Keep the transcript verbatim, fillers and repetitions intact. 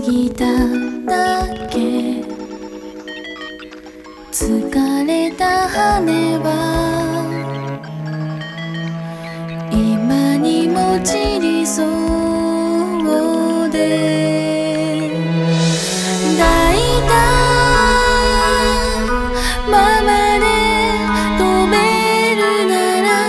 ぎただけ。疲れた羽は今にも散りそうで